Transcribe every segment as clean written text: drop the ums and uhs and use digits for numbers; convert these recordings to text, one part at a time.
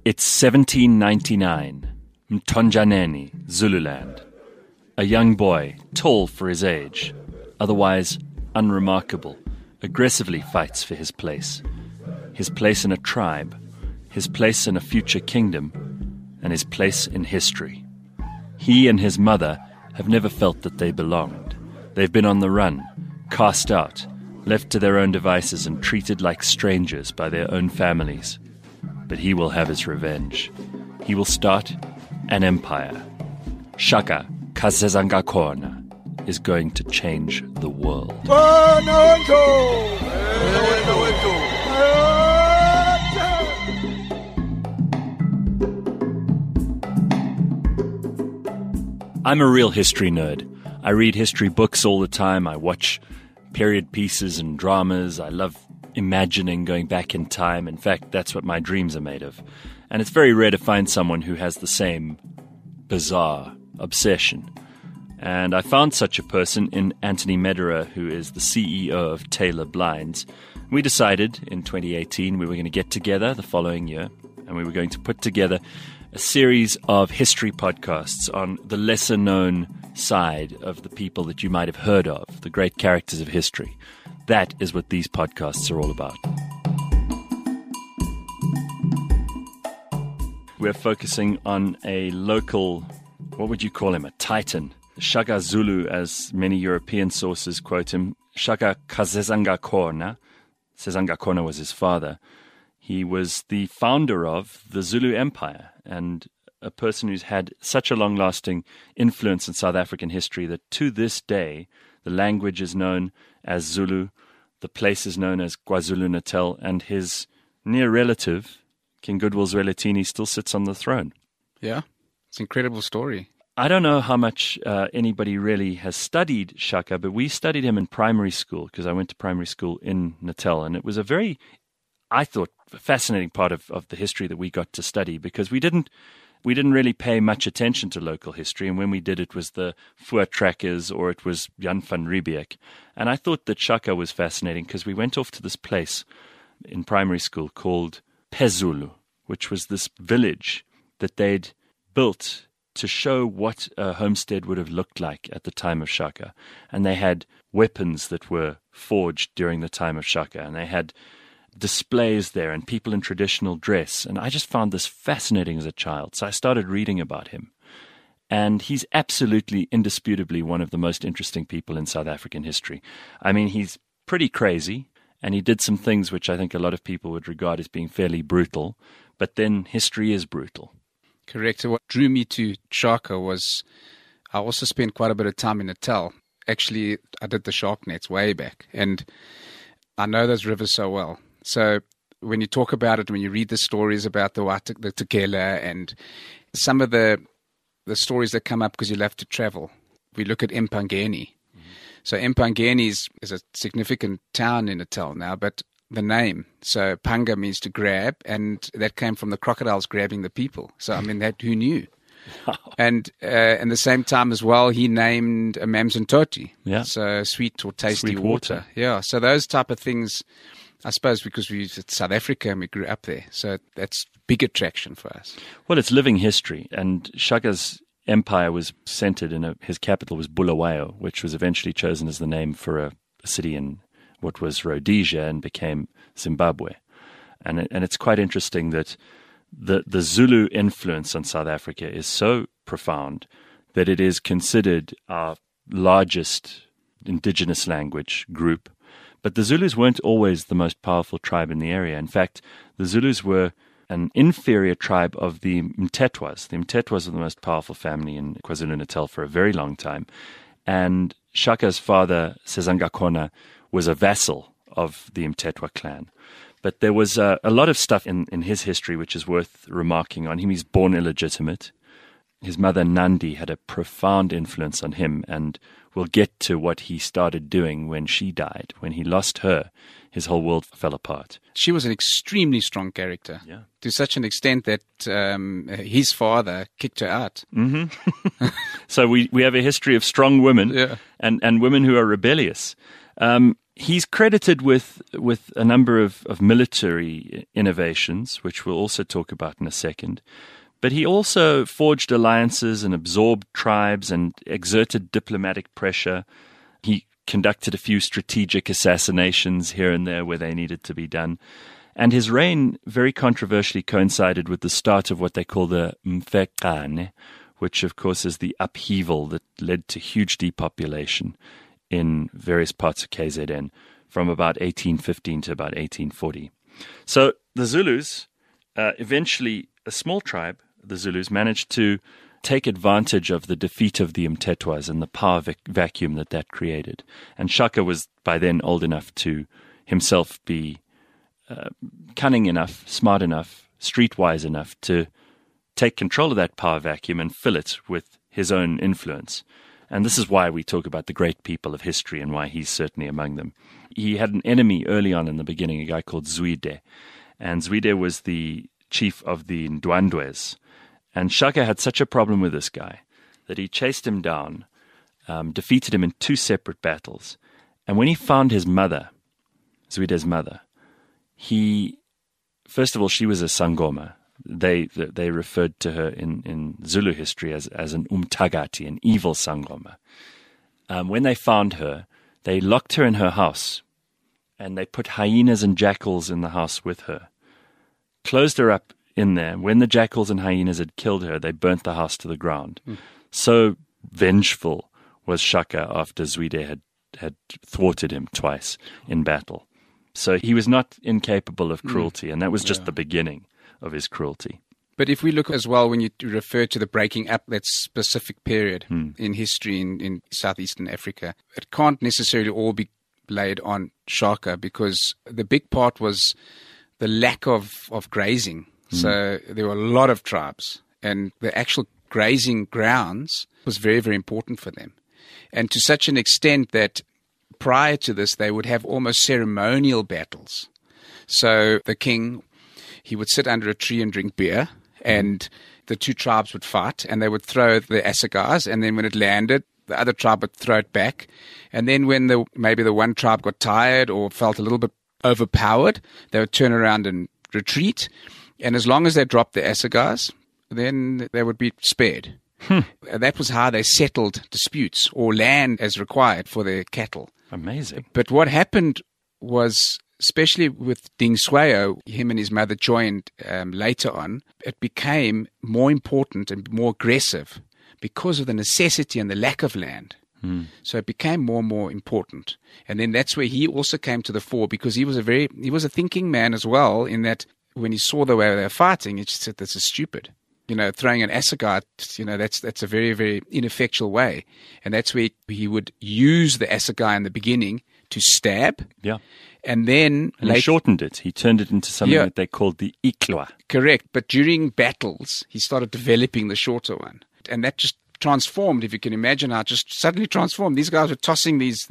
It's 1799, Mtonjaneni, Zululand. A young boy, tall for his age, otherwise unremarkable, aggressively fights for his place in a tribe, his place in a future kingdom, and his place in history. He and his mother have never felt that they belonged. They've been on the run, cast out, left to their own devices and treated like strangers by their own families. But he will have his revenge. He will start an empire. Shaka Kazezangakona is going to change the world. I'm a real history nerd. I read history books all the time. I watch period pieces and dramas. I love imagining going back in time. In fact, that's what my dreams are made of. And it's very rare to find someone who has the same bizarre obsession. And I found such a person in Anthony Mederer, who is the CEO of Taylor Blinds. We decided in 2018 we were going to get together the following year, and we were going to put together a series of history podcasts on the lesser-known side of the people that you might have heard of, the great characters of history. That is what these podcasts are all about. We're focusing on a local, what would you call him, a titan. Shaka Zulu, as many European sources quote him, Shaka Kazezangakona. Sezangakona was his father. He was the founder of the Zulu Empire and a person who's had such a long-lasting influence in South African history that to this day, the language is known as Zulu, the place is known as KwaZulu-Natal, and his near relative, King Goodwill Zwelithini, still sits on the throne. Yeah, it's an incredible story. I don't know how much anybody really has studied Shaka, but we studied him in primary school because I went to primary school in Natal, and it was a very, I thought, fascinating part of the history that we got to study because we didn't really pay much attention to local history, and when we did, it was the Voortrekkers or it was Jan van Riebeeck. And I thought that Shaka was fascinating because we went off to this place in primary school called Pezulu, which was this village that they'd built to show what a homestead would have looked like at the time of Shaka. And they had weapons that were forged during the time of Shaka, and they had displays there and people in traditional dress. And I just found this fascinating as a child. So I started reading about him. And he's absolutely, indisputably one of the most interesting people in South African history. I mean, he's pretty crazy, and he did some things which I think a lot of people would regard as being fairly brutal. But then history is brutal. Correct. So what drew me to Shaka was I also spent quite a bit of time in Natal. Actually, I did the shark nets way back, and I know those rivers so well. So when you talk about it, when you read the stories about the Tekela and some of the stories that come up because you'll have to travel, we look at Empangeni. Mm-hmm. So Empangeni is a significant town in Natal now, but the name, so panga means to grab, and that came from the crocodiles grabbing the people. So, I mean, that who knew? Wow. And at the same time as well, he named Mamzantoti, so sweet or tasty sweet water. Yeah, so those type of things, I suppose because it's South Africa and we grew up there, so that's big attraction for us. Well, it's living history, and Shaka's empire was centered in his capital was Bulawayo, which was eventually chosen as the name for a city in what was Rhodesia and became Zimbabwe. And it's quite interesting that the Zulu influence on South Africa is so profound that it is considered our largest indigenous language group. But the Zulus weren't always the most powerful tribe in the area. In fact, the Zulus were an inferior tribe of the Mtetwas. The Mtetwas were the most powerful family in KwaZulu-Natal for a very long time. And Shaka's father, Sezangakona, was a vassal of the Mtetwa clan. But there was a lot of stuff in his history which is worth remarking on him. He's born illegitimate. His mother, Nandi, had a profound influence on him, and we'll get to what he started doing when she died. When he lost her, his whole world fell apart. She was an extremely strong character, to such an extent that his father kicked her out. Mm-hmm. So we have a history of strong women and women who are rebellious. He's credited with a number of military innovations, which we'll also talk about in a second. But he also forged alliances and absorbed tribes and exerted diplomatic pressure. He conducted a few strategic assassinations here and there where they needed to be done. And his reign very controversially coincided with the start of what they call the Mfecane, which of course is the upheaval that led to huge depopulation in various parts of KZN from about 1815 to about 1840. So the Zulus, eventually a small tribe, the Zulus, managed to take advantage of the defeat of the Mtetwas and the power vacuum that created. And Shaka was by then old enough to himself be cunning enough, smart enough, streetwise enough to take control of that power vacuum and fill it with his own influence. And this is why we talk about the great people of history and why he's certainly among them. He had an enemy early on in the beginning, a guy called Zwide. And Zwide was the chief of the Ndwandwes. And Shaka had such a problem with this guy that he chased him down, defeated him in 2 separate battles. And when he found his mother, Zwide's mother, first of all, she was a Sangoma. They referred to her in Zulu history as an umtagati, an evil Sangoma. When they found her, they locked her in her house, and they put hyenas and jackals in the house with her, closed her up in there. When the jackals and hyenas had killed her, they burnt the house to the ground. So vengeful was Shaka after Zwide had thwarted him twice in battle. So he was not incapable of cruelty, and that was just the beginning of his cruelty. But if we look as well, when you refer to the breaking up, that specific period in history in southeastern Africa, it can't necessarily all be laid on Shaka, because the big part was the lack of grazing. So there were a lot of tribes, and the actual grazing grounds was very, very important for them. And to such an extent that prior to this, they would have almost ceremonial battles. So the king, he would sit under a tree and drink beer, and the 2 tribes would fight, and they would throw the assegais, and then when it landed, the other tribe would throw it back. And then when maybe the one tribe got tired or felt a little bit overpowered, they would turn around and retreat. And as long as they dropped the assegais, then they would be spared. That was how they settled disputes or land as required for their cattle. Amazing. But what happened was, especially with Ding Swayo, him and his mother joined later on, it became more important and more aggressive because of the necessity and the lack of land. So it became more and more important. And then that's where he also came to the fore, because he was a thinking man as well, in that when he saw the way they were fighting, he just said, this is stupid. Throwing an assegai, that's a very, very ineffectual way. And that's where he would use the assegai in the beginning to stab. Yeah. And then he shortened it. He turned it into something that they called the iklwa. Correct. But during battles, he started developing the shorter one. And that just transformed, if you can imagine how it just suddenly transformed. These guys were tossing these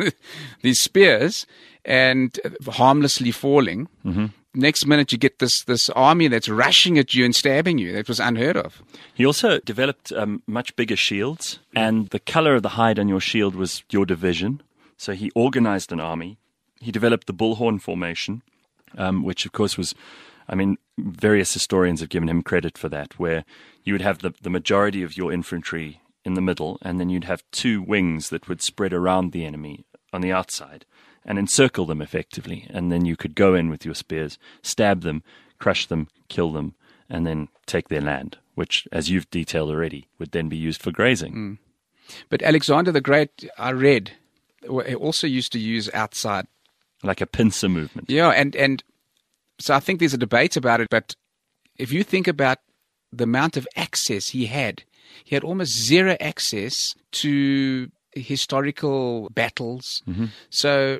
spears and harmlessly falling. Next minute you get this army that's rushing at you and stabbing you. That was unheard of. He also developed much bigger shields, and the color of the hide on your shield was your division. So he organized an army. He developed the bullhorn formation, which of course was, various historians have given him credit for that, where you would have the majority of your infantry in the middle, and then you'd have 2 wings that would spread around the enemy on the outside and encircle them effectively. And then you could go in with your spears, stab them, crush them, kill them, and then take their land, which, as you've detailed already, would then be used for grazing. But Alexander the Great, I read, also used to use outside. Like a pincer movement. Yeah, and so I think there's a debate about it, but if you think about the amount of access he had almost zero access to historical battles. So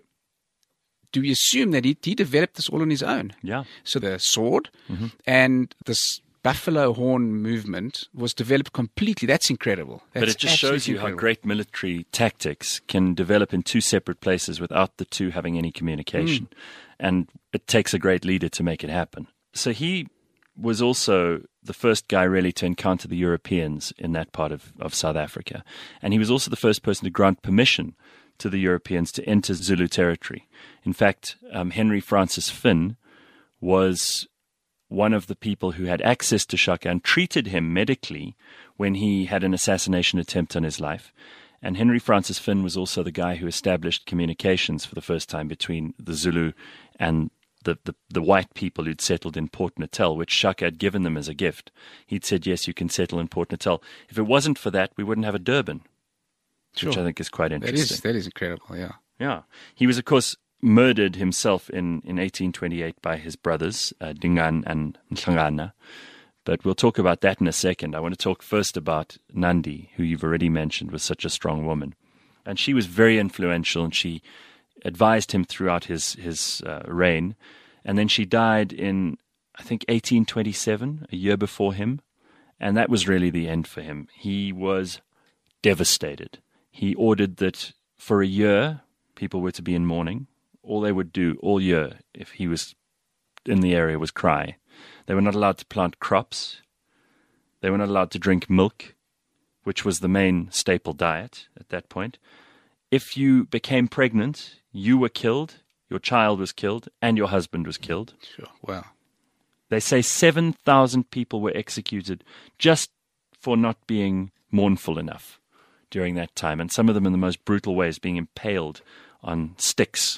do we assume that he developed this all on his own? Yeah. So the sword and this buffalo horn movement was developed completely. That's incredible. But it just shows you how great military tactics can develop in 2 separate places without the 2 having any communication. And it takes a great leader to make it happen. So he was also the first guy really to encounter the Europeans in that part of South Africa. And he was also the first person to grant permission to the Europeans to enter Zulu territory. In fact, Henry Francis Finn was one of the people who had access to Shaka and treated him medically when he had an assassination attempt on his life. And Henry Francis Finn was also the guy who established communications for the first time between the Zulu and the white people who'd settled in Port Natal, which Shaka had given them as a gift. He'd said, yes, you can settle in Port Natal. If it wasn't for that, we wouldn't have a Durban, which I think is quite interesting. That is incredible, yeah. Yeah. He was, of course, murdered himself in 1828 by his brothers, Dingaan and Mhlangana. But we'll talk about that in a second. I want to talk first about Nandi, who you've already mentioned was such a strong woman. And she was very influential, and she advised him throughout his reign. And then she died in, I think, 1827, a year before him. And that was really the end for him. He was devastated. He ordered that for a year, people were to be in mourning. All they would do all year, if he was in the area, was cry. They were not allowed to plant crops. They were not allowed to drink milk, which was the main staple diet at that point. If you became pregnant, you were killed, your child was killed, and your husband was killed. Sure, wow. They say 7,000 people were executed just for not being mournful enough during that time, and some of them in the most brutal ways, being impaled on sticks,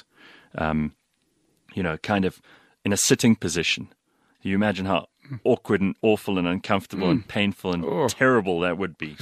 kind of in a sitting position. You imagine how awkward and awful and uncomfortable and painful and terrible that would be.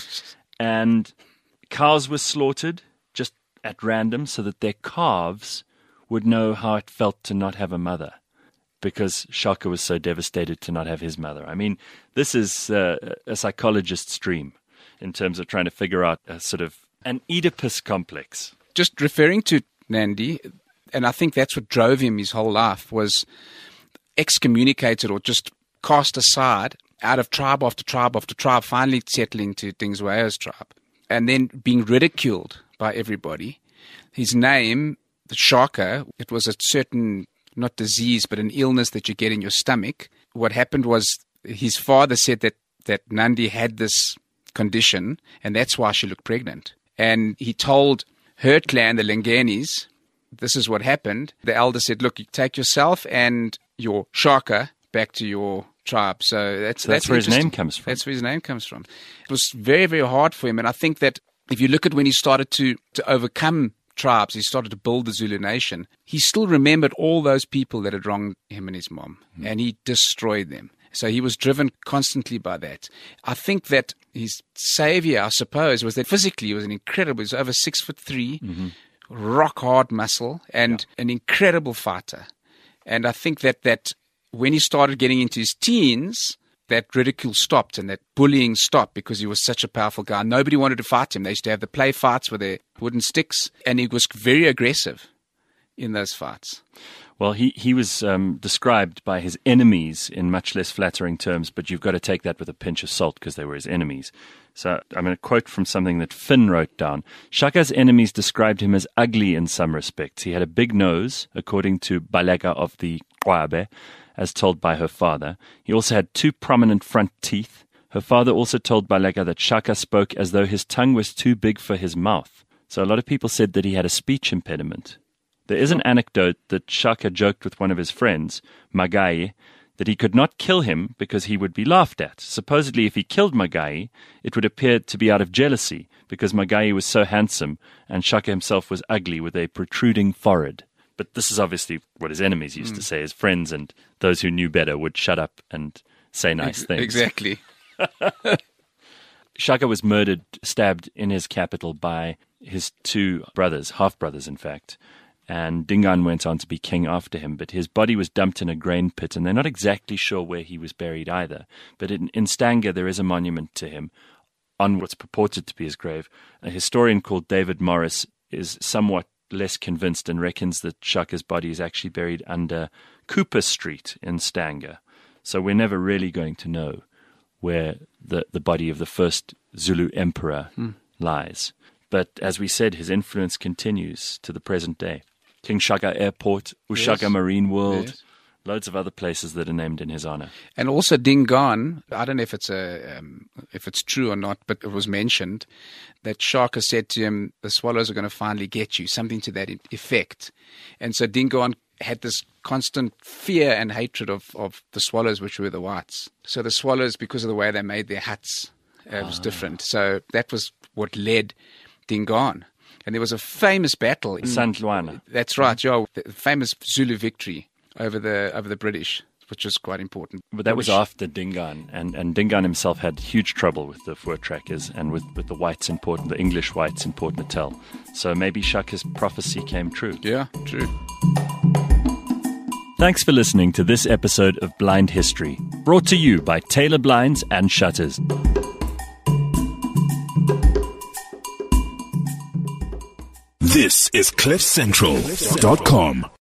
And cows were slaughtered just at random so that their calves would know how it felt to not have a mother, because Shaka was so devastated to not have his mother. I mean, this is a psychologist's dream in terms of trying to figure out a sort of an Oedipus complex. Just referring to Nandi, and I think that's what drove him his whole life, was excommunicated or just cast aside out of tribe after tribe after tribe, finally settling to Dingswayo's tribe, and then being ridiculed by everybody. His name, the Shaka, it was a certain, not disease, but an illness that you get in your stomach. What happened was his father said that Nandi had this condition, and that's why she looked pregnant. And he told her clan, the Lengenis, this is what happened. The elder said, look, you take yourself and your Shaka back to your tribe. So that's where his name comes from. That's where his name comes from. It was very, very hard for him. And I think that if you look at when he started to overcome tribes, he started to build the Zulu nation, he still remembered all those people that had wronged him and his mom, and he destroyed them. So he was driven constantly by that. I think that his savior, I suppose, was that physically he was he was over 6'3", rock hard muscle, and an incredible fighter. And I think that when he started getting into his teens, that ridicule stopped and that bullying stopped because he was such a powerful guy. Nobody wanted to fight him. They used to have the play fights with their wooden sticks, and he was very aggressive in those fights. Well, he was described by his enemies in much less flattering terms, but you've got to take that with a pinch of salt because they were his enemies. So I'm going to quote from something that Finn wrote down. Shaka's enemies described him as ugly in some respects. He had a big nose, according to Baleka of the Kwabe, as told by her father. He also had 2 prominent front teeth. Her father also told Baleka that Shaka spoke as though his tongue was too big for his mouth. So a lot of people said that he had a speech impediment. There is an anecdote that Shaka joked with one of his friends, Magai, that he could not kill him because he would be laughed at. Supposedly, if he killed Magai, it would appear to be out of jealousy because Magai was so handsome and Shaka himself was ugly with a protruding forehead. But this is obviously what his enemies used to say. His friends and those who knew better would shut up and say nice things. Exactly. Shaka was murdered, stabbed in his capital by his 2 brothers, half-brothers in fact, and Dingaan went on to be king after him, but his body was dumped in a grain pit, and they're not exactly sure where he was buried either. But in Stanger, there is a monument to him on what's purported to be his grave. A historian called David Morris is somewhat less convinced and reckons that Shaka's body is actually buried under Cooper Street in Stanger. So we're never really going to know where the body of the first Zulu emperor lies. But as we said, his influence continues to the present day. King Shaka Airport, Ushaka Marine World, loads of other places that are named in his honor. And also Dingaan, I don't know if it's true or not, but it was mentioned that Shaka said to him, the swallows are going to finally get you, something to that effect. And so Dingaan had this constant fear and hatred of the swallows, which were the whites. So the swallows, because of the way they made their huts, was different. So that was what led Dingaan. And there was a famous battle. St. Luana. That's right, yeah. The famous Zulu victory over the British, which was quite important. But that was after Dingaan, and Dingaan himself had huge trouble with the Voortrekkers and with the whites in Port, the English whites in Port Natal. So maybe Shaka's prophecy came true. Yeah, true. Thanks for listening to this episode of Blind History, brought to you by Taylor Blinds and Shutters. This is CliffCentral.com.